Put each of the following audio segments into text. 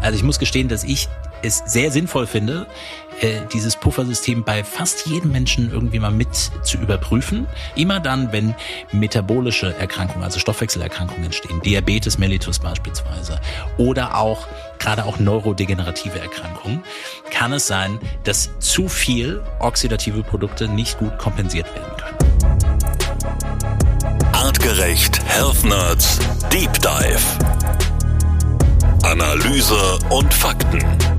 Also ich muss gestehen, dass ich es sehr sinnvoll finde, dieses Puffersystem bei fast jedem Menschen irgendwie mal mit zu überprüfen. Immer dann, wenn metabolische Erkrankungen, also Stoffwechselerkrankungen entstehen, Diabetes mellitus beispielsweise, oder auch gerade auch neurodegenerative Erkrankungen, kann es sein, dass zu viel oxidative Produkte nicht gut kompensiert werden können. Artgerecht Health Nerds Deep Dive. Analyse und Fakten.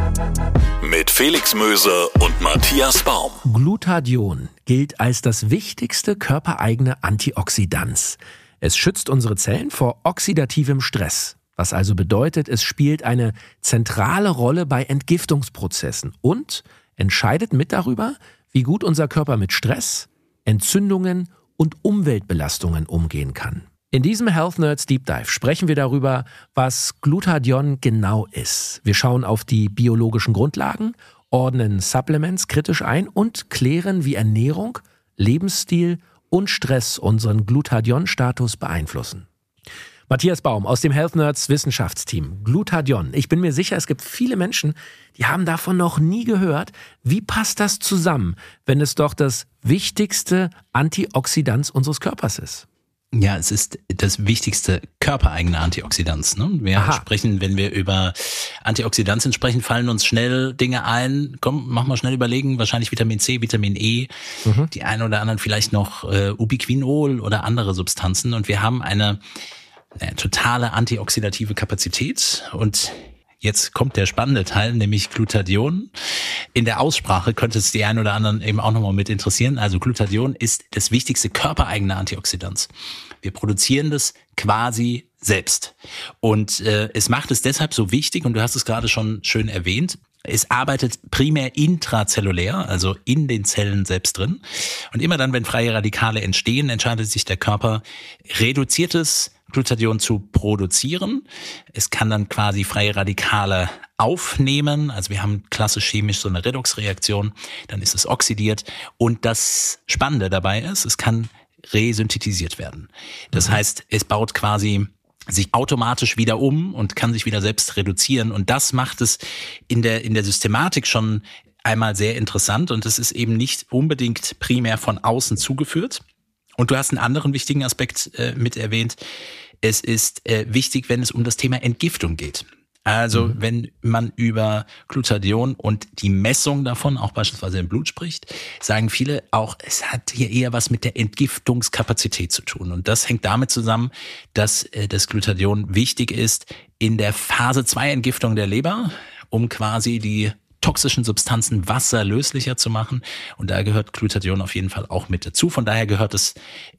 Mit Felix Möse und Matthias Baum. Glutathion gilt als das wichtigste körpereigene Antioxidans. Es schützt unsere Zellen vor oxidativem Stress. Was also bedeutet, es spielt eine zentrale Rolle bei Entgiftungsprozessen und entscheidet mit darüber, wie gut unser Körper mit Stress, Entzündungen und Umweltbelastungen umgehen kann. In diesem Health Nerds Deep Dive sprechen wir darüber, was Glutathion genau ist. Wir schauen auf die biologischen Grundlagen, ordnen Supplements kritisch ein und klären, wie Ernährung, Lebensstil und Stress unseren Glutathion-Status beeinflussen. Matthias Baum aus dem Health Nerds Wissenschaftsteam. Glutathion. Ich bin mir sicher, es gibt viele Menschen, die haben davon noch nie gehört. Wie passt das zusammen, wenn es doch das wichtigste Antioxidans unseres Körpers ist? Ja, es ist das wichtigste körpereigene Antioxidans. Ne? Wir sprechen, wenn wir über Antioxidantien sprechen, fallen uns schnell Dinge ein. Komm, mach mal schnell überlegen. Wahrscheinlich Vitamin C, Vitamin E, die einen oder anderen vielleicht noch Ubiquinol oder andere Substanzen. Und wir haben eine totale antioxidative Kapazität. Und jetzt kommt der spannende Teil, nämlich Glutathion. In der Aussprache könnte es die einen oder anderen eben auch nochmal mit interessieren. Also Glutathion ist das wichtigste körpereigene Antioxidans. Wir produzieren das quasi selbst. Und es macht es deshalb so wichtig, und du hast es gerade schon schön erwähnt, es arbeitet primär intrazellulär, also in den Zellen selbst drin. Und immer dann, wenn freie Radikale entstehen, entscheidet sich der Körper, reduziertes Glutathion zu produzieren. Es kann dann quasi freie Radikale aufnehmen. Also wir haben klassisch chemisch so eine Redoxreaktion. Dann ist es oxidiert. Und das Spannende dabei ist, es kann resynthetisiert werden. Das heißt, es baut quasi sich automatisch wieder um und kann sich wieder selbst reduzieren. Und das macht es in der Systematik schon einmal sehr interessant. Und es ist eben nicht unbedingt primär von außen zugeführt. Und du hast einen anderen wichtigen Aspekt mit erwähnt. Es ist wichtig, wenn es um das Thema Entgiftung geht. Also wenn man über Glutathion und die Messung davon, auch beispielsweise im Blut spricht, sagen viele auch, es hat hier eher was mit der Entgiftungskapazität zu tun. Und das hängt damit zusammen, dass das Glutathion wichtig ist in der Phase 2 Entgiftung der Leber, um quasi die toxischen Substanzen wasserlöslicher zu machen. Und da gehört Glutathion auf jeden Fall auch mit dazu. Von daher gehört es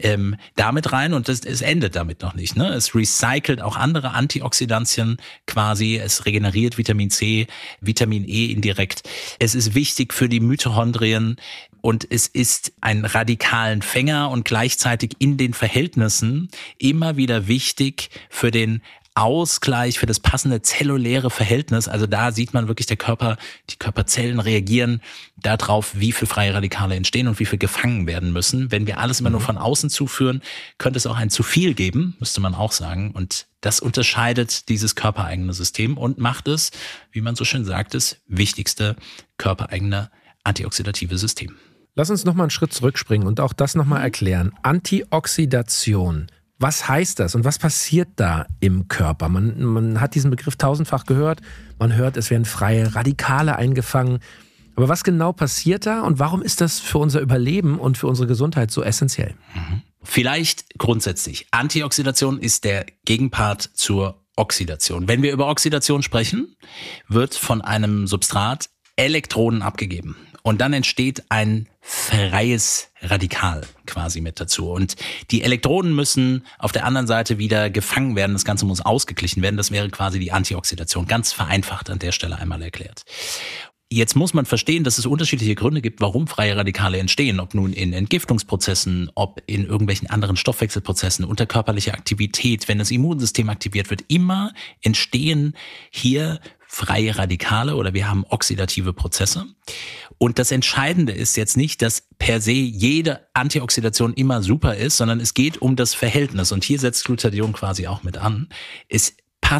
damit rein, und es endet damit noch nicht. Ne? Es recycelt auch andere Antioxidantien quasi. Es regeneriert Vitamin C, Vitamin E indirekt. Es ist wichtig für die Mitochondrien. Und es ist ein radikalen Fänger und gleichzeitig in den Verhältnissen immer wieder wichtig für den Ausgleich, für das passende zelluläre Verhältnis. Also da sieht man wirklich, die Körperzellen reagieren darauf, wie viel freie Radikale entstehen und wie viel gefangen werden müssen. Wenn wir alles immer nur von außen zuführen, könnte es auch ein zu viel geben, müsste man auch sagen. Und das unterscheidet dieses körpereigene System und macht es, wie man so schön sagt, das wichtigste körpereigene antioxidative System. Lass uns nochmal einen Schritt zurückspringen und auch das nochmal erklären. Antioxidation. Was heißt das und was passiert da im Körper? Man hat diesen Begriff tausendfach gehört. Man hört, es werden freie Radikale eingefangen. Aber was genau passiert da und warum ist das für unser Überleben und für unsere Gesundheit so essentiell? Vielleicht grundsätzlich. Antioxidation ist der Gegenpart zur Oxidation. Wenn wir über Oxidation sprechen, wird von einem Substrat Elektronen abgegeben. Und dann entsteht ein freies Radikal quasi mit dazu. Und die Elektronen müssen auf der anderen Seite wieder gefangen werden. Das Ganze muss ausgeglichen werden. Das wäre quasi die Antioxidation. Ganz vereinfacht an der Stelle einmal erklärt. Jetzt muss man verstehen, dass es unterschiedliche Gründe gibt, warum freie Radikale entstehen. Ob nun in Entgiftungsprozessen, ob in irgendwelchen anderen Stoffwechselprozessen, unter körperlicher Aktivität, wenn das Immunsystem aktiviert wird. Immer entstehen hier freie Radikale oder wir haben oxidative Prozesse. Und das Entscheidende ist jetzt nicht, dass per se jede Antioxidation immer super ist, sondern es geht um das Verhältnis. Und hier setzt Glutathion quasi auch mit an. Es passt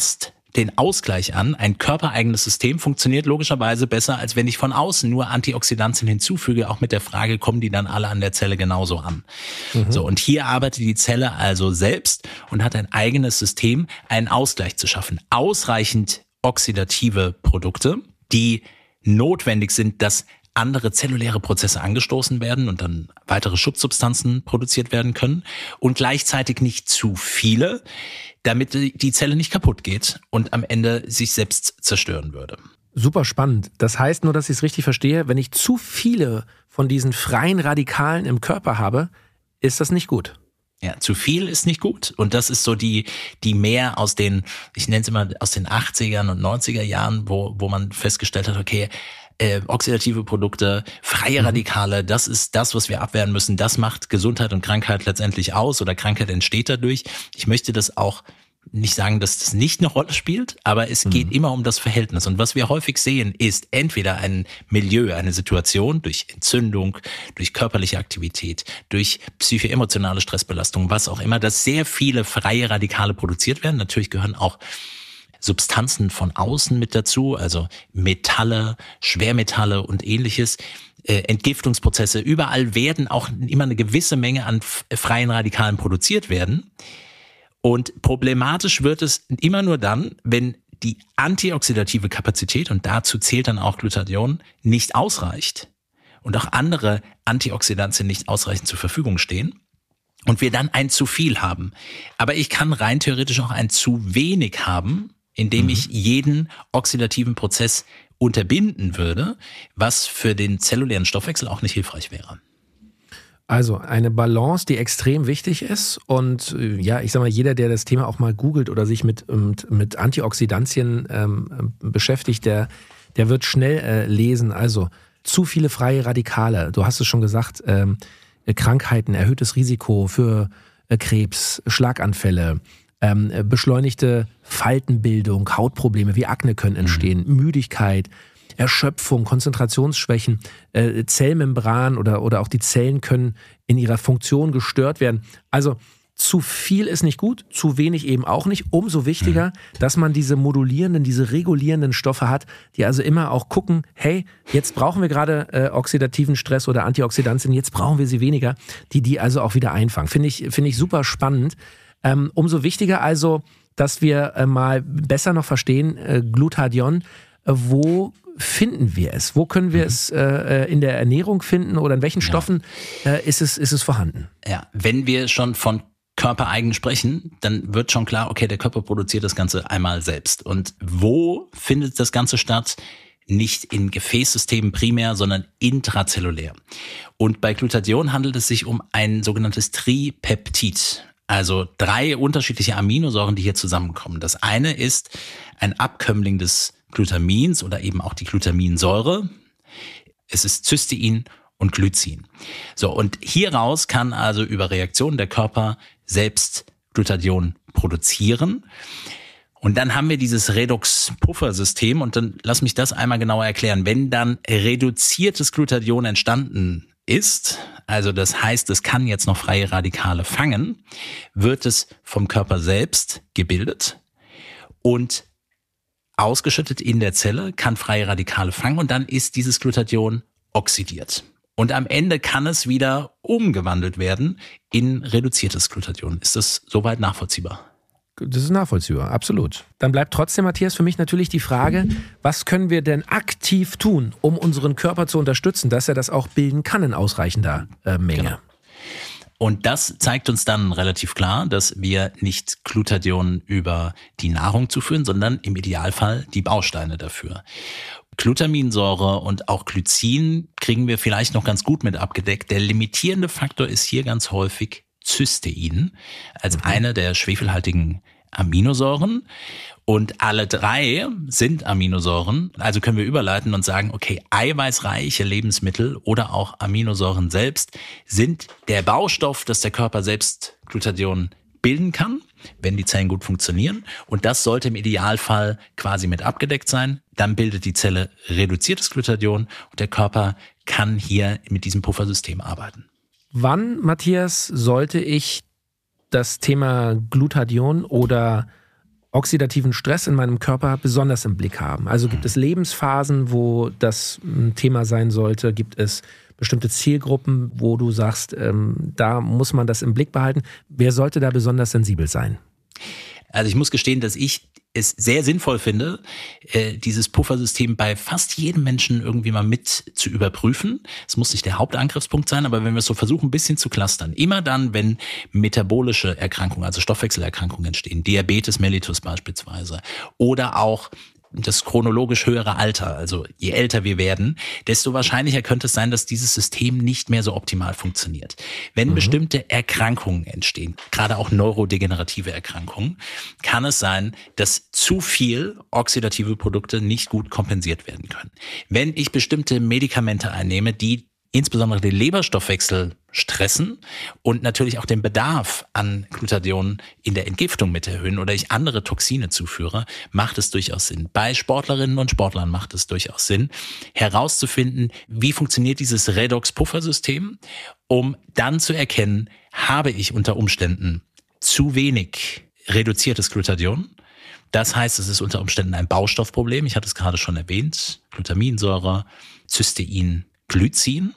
den Ausgleich an. Ein körpereigenes System funktioniert logischerweise besser, als wenn ich von außen nur Antioxidantien hinzufüge, auch mit der Frage, kommen die dann alle an der Zelle genauso an? So, und hier arbeitet die Zelle also selbst und hat ein eigenes System, einen Ausgleich zu schaffen. Ausreichend oxidative Produkte, die notwendig sind, dass andere zelluläre Prozesse angestoßen werden und dann weitere Schutzsubstanzen produziert werden können und gleichzeitig nicht zu viele, damit die Zelle nicht kaputt geht und am Ende sich selbst zerstören würde. Super spannend. Das heißt, nur, dass ich es richtig verstehe, wenn ich zu viele von diesen freien Radikalen im Körper habe, ist das nicht gut. Ja, zu viel ist nicht gut. Und das ist so die mehr aus den, ich nenne es immer aus den 80er und 90er Jahren, wo man festgestellt hat, okay, oxidative Produkte, freie Radikale, das ist das, was wir abwehren müssen. Das macht Gesundheit und Krankheit letztendlich aus oder Krankheit entsteht dadurch. Ich möchte das auch nicht sagen, dass das nicht eine Rolle spielt, aber es geht immer um das Verhältnis. Und was wir häufig sehen, ist entweder ein Milieu, eine Situation durch Entzündung, durch körperliche Aktivität, durch psychoemotionale Stressbelastung, was auch immer, dass sehr viele freie Radikale produziert werden. Natürlich gehören auch Substanzen von außen mit dazu, also Metalle, Schwermetalle und ähnliches, Entgiftungsprozesse. Überall werden auch immer eine gewisse Menge an freien Radikalen produziert werden. Und problematisch wird es immer nur dann, wenn die antioxidative Kapazität, und dazu zählt dann auch Glutathion, nicht ausreicht und auch andere Antioxidantien nicht ausreichend zur Verfügung stehen und wir dann ein zu viel haben. Aber ich kann rein theoretisch auch ein zu wenig haben, indem ich jeden oxidativen Prozess unterbinden würde, was für den zellulären Stoffwechsel auch nicht hilfreich wäre. Also eine Balance, die extrem wichtig ist und ja, ich sag mal, jeder, der das Thema auch mal googelt oder sich mit Antioxidantien beschäftigt, der wird schnell lesen. Also zu viele freie Radikale, du hast es schon gesagt, Krankheiten, erhöhtes Risiko für Krebs, Schlaganfälle, beschleunigte Faltenbildung, Hautprobleme wie Akne können entstehen, Müdigkeit, Erschöpfung, Konzentrationsschwächen, Zellmembran oder auch die Zellen können in ihrer Funktion gestört werden. Also zu viel ist nicht gut, zu wenig eben auch nicht. Umso wichtiger, dass man diese modulierenden, diese regulierenden Stoffe hat, die also immer auch gucken, hey, jetzt brauchen wir gerade oxidativen Stress oder Antioxidantien, jetzt brauchen wir sie weniger, die also auch wieder einfangen. Finde ich super spannend. Umso wichtiger also, dass wir mal besser noch verstehen, Glutathion, wo finden wir es? Wo können wir es in der Ernährung finden oder in welchen Stoffen ist es vorhanden? Ja, wenn wir schon von körpereigen sprechen, dann wird schon klar, okay, der Körper produziert das Ganze einmal selbst. Und wo findet das Ganze statt? Nicht in Gefäßsystemen primär, sondern intrazellulär. Und bei Glutathion handelt es sich um ein sogenanntes Tripeptid. Also 3 unterschiedliche Aminosäuren, die hier zusammenkommen. Das eine ist ein Abkömmling des Glutamins oder eben auch die Glutaminsäure. Es ist Cystein und Glycin. So, und hieraus kann also über Reaktionen der Körper selbst Glutathion produzieren. Und dann haben wir dieses Redox-Puffer-System und dann lass mich das einmal genauer erklären. Wenn dann reduziertes Glutathion entstanden ist, also das heißt, es kann jetzt noch freie Radikale fangen, wird es vom Körper selbst gebildet und ausgeschüttet in der Zelle, kann freie Radikale fangen und dann ist dieses Glutathion oxidiert. Und am Ende kann es wieder umgewandelt werden in reduziertes Glutathion. Ist das soweit nachvollziehbar? Das ist nachvollziehbar, absolut. Dann bleibt trotzdem, Matthias, für mich natürlich die Frage, was können wir denn aktiv tun, um unseren Körper zu unterstützen, dass er das auch bilden kann in ausreichender Menge? Genau. Und das zeigt uns dann relativ klar, dass wir nicht Glutathion über die Nahrung zuführen, sondern im Idealfall die Bausteine dafür. Glutaminsäure und auch Glycin kriegen wir vielleicht noch ganz gut mit abgedeckt. Der limitierende Faktor ist hier ganz häufig Cystein als eine der schwefelhaltigen Aminosäuren. Und alle 3 sind Aminosäuren. Also können wir überleiten und sagen, okay, eiweißreiche Lebensmittel oder auch Aminosäuren selbst sind der Baustoff, dass der Körper selbst Glutathion bilden kann, wenn die Zellen gut funktionieren. Und das sollte im Idealfall quasi mit abgedeckt sein. Dann bildet die Zelle reduziertes Glutathion und der Körper kann hier mit diesem Puffersystem arbeiten. Wann, Matthias, sollte ich das Thema Glutathion oder oxidativen Stress in meinem Körper besonders im Blick haben? Also gibt es Lebensphasen, wo das ein Thema sein sollte? Gibt es bestimmte Zielgruppen, wo du sagst, da muss man das im Blick behalten? Wer sollte da besonders sensibel sein? Also ich muss gestehen, dass ich es sehr sinnvoll finde, dieses Puffersystem bei fast jedem Menschen irgendwie mal mit zu überprüfen. Es muss nicht der Hauptangriffspunkt sein, aber wenn wir es so versuchen, ein bisschen zu clustern, immer dann, wenn metabolische Erkrankungen, also Stoffwechselerkrankungen entstehen, Diabetes mellitus beispielsweise, oder auch das chronologisch höhere Alter, also je älter wir werden, desto wahrscheinlicher könnte es sein, dass dieses System nicht mehr so optimal funktioniert. Wenn bestimmte Erkrankungen entstehen, gerade auch neurodegenerative Erkrankungen, kann es sein, dass zu viel oxidative Produkte nicht gut kompensiert werden können. Wenn ich bestimmte Medikamente einnehme, die insbesondere den Leberstoffwechsel stressen und natürlich auch den Bedarf an Glutathion in der Entgiftung mit erhöhen oder ich andere Toxine zuführe, macht es durchaus Sinn. Bei Sportlerinnen und Sportlern macht es durchaus Sinn, herauszufinden, wie funktioniert dieses Redox-Puffer-System, um dann zu erkennen, habe ich unter Umständen zu wenig reduziertes Glutathion. Das heißt, es ist unter Umständen ein Baustoffproblem. Ich hatte es gerade schon erwähnt. Glutaminsäure, Cystein, Glycin.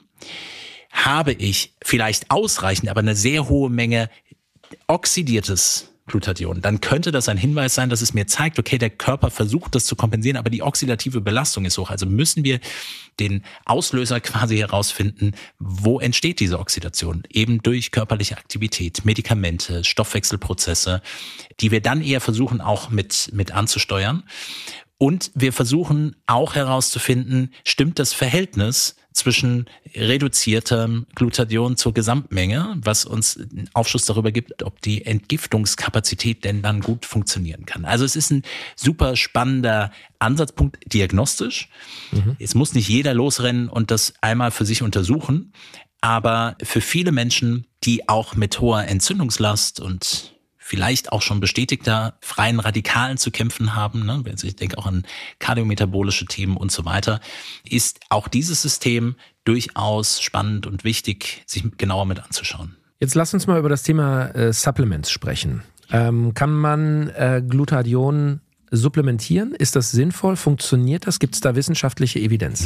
Habe ich vielleicht ausreichend, aber eine sehr hohe Menge oxidiertes Glutathion, dann könnte das ein Hinweis sein, dass es mir zeigt, okay, der Körper versucht das zu kompensieren, aber die oxidative Belastung ist hoch. Also müssen wir den Auslöser quasi herausfinden, wo entsteht diese Oxidation? Eben durch körperliche Aktivität, Medikamente, Stoffwechselprozesse, die wir dann eher versuchen auch mit anzusteuern. Und wir versuchen auch herauszufinden, stimmt das Verhältnis zwischen reduziertem Glutathion zur Gesamtmenge, was uns einen Aufschluss darüber gibt, ob die Entgiftungskapazität denn dann gut funktionieren kann. Also es ist ein super spannender Ansatzpunkt diagnostisch. Es muss nicht jeder losrennen und das einmal für sich untersuchen, aber für viele Menschen, die auch mit hoher Entzündungslast und vielleicht auch schon bestätigter freien Radikalen zu kämpfen haben, ne? Ich denke auch an kardiometabolische Themen und so weiter, ist auch dieses System durchaus spannend und wichtig, sich genauer mit anzuschauen. Jetzt lass uns mal über das Thema Supplements sprechen. Kann man Glutathion supplementieren? Ist das sinnvoll? Funktioniert das? Gibt es da wissenschaftliche Evidenz?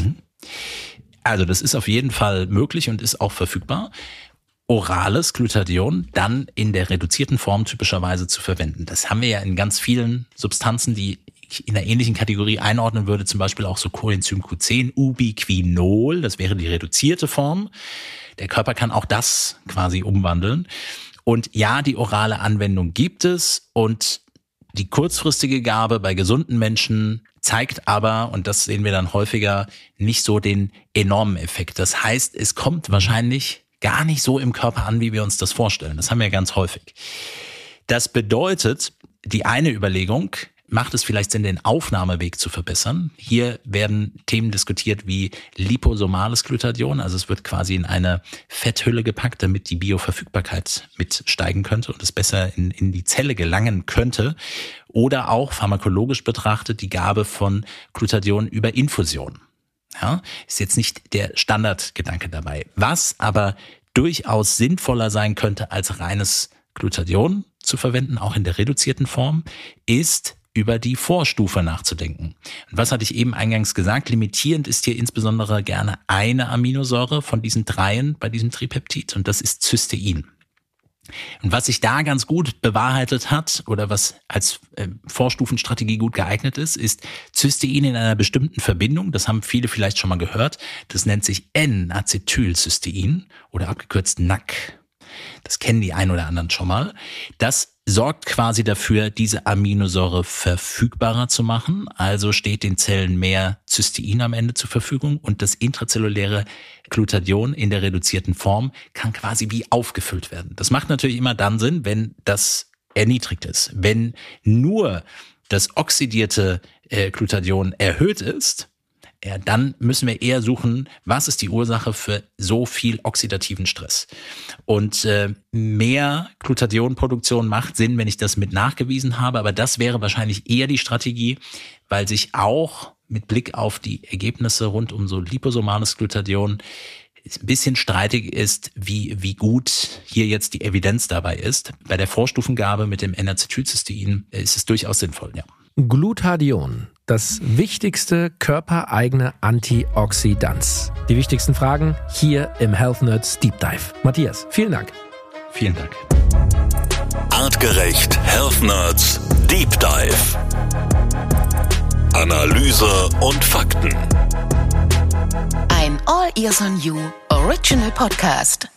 Also das ist auf jeden Fall möglich und ist auch verfügbar. Orales Glutathion dann in der reduzierten Form typischerweise zu verwenden. Das haben wir ja in ganz vielen Substanzen, die ich in einer ähnlichen Kategorie einordnen würde, zum Beispiel auch so Coenzym Q10, Ubiquinol, das wäre die reduzierte Form. Der Körper kann auch das quasi umwandeln. Und ja, die orale Anwendung gibt es und die kurzfristige Gabe bei gesunden Menschen zeigt aber, und das sehen wir dann häufiger, nicht so den enormen Effekt. Das heißt, es kommt wahrscheinlich gar nicht so im Körper an, wie wir uns das vorstellen. Das haben wir ganz häufig. Das bedeutet, die eine Überlegung, macht es vielleicht Sinn, den Aufnahmeweg zu verbessern. Hier werden Themen diskutiert wie liposomales Glutathion, also es wird quasi in eine Fetthülle gepackt, damit die Bioverfügbarkeit mitsteigen könnte und es besser in die Zelle gelangen könnte. Oder auch pharmakologisch betrachtet die Gabe von Glutathion über Infusion. Ja, ist jetzt nicht der Standardgedanke dabei. Was aber durchaus sinnvoller sein könnte, als reines Glutathion zu verwenden, auch in der reduzierten Form, ist über die Vorstufe nachzudenken. Und was hatte ich eben eingangs gesagt? Limitierend ist hier insbesondere gerne eine Aminosäure von diesen dreien bei diesem Tripeptid und das ist Cystein. Und was sich da ganz gut bewahrheitet hat oder was als Vorstufenstrategie gut geeignet ist Cystein in einer bestimmten Verbindung. Das haben viele vielleicht schon mal gehört. Das nennt sich N-Acetylcystein oder abgekürzt NAC. Das kennen die ein oder anderen schon mal. Das sorgt quasi dafür, diese Aminosäure verfügbarer zu machen. Also steht den Zellen mehr Cystein am Ende zur Verfügung und das intrazelluläre Glutathion in der reduzierten Form kann quasi wie aufgefüllt werden. Das macht natürlich immer dann Sinn, wenn das erniedrigt ist. Wenn nur das oxidierte Glutathion erhöht ist, ja, dann müssen wir eher suchen, was ist die Ursache für so viel oxidativen Stress. Und mehr Glutathionproduktion macht Sinn, wenn ich das mit nachgewiesen habe, aber das wäre wahrscheinlich eher die Strategie, weil sich auch mit Blick auf die Ergebnisse rund um so liposomales Glutathion ein bisschen streitig ist, wie gut hier jetzt die Evidenz dabei ist. Bei der Vorstufengabe mit dem N-Acetylcystein ist es durchaus sinnvoll, ja. Glutathion, das wichtigste körpereigene Antioxidans. Die wichtigsten Fragen hier im Health Nerds Deep Dive. Matthias, vielen Dank. Vielen Dank. Artgerecht Health Nerds Deep Dive. Analyse und Fakten. Ein All Ears on You Original Podcast.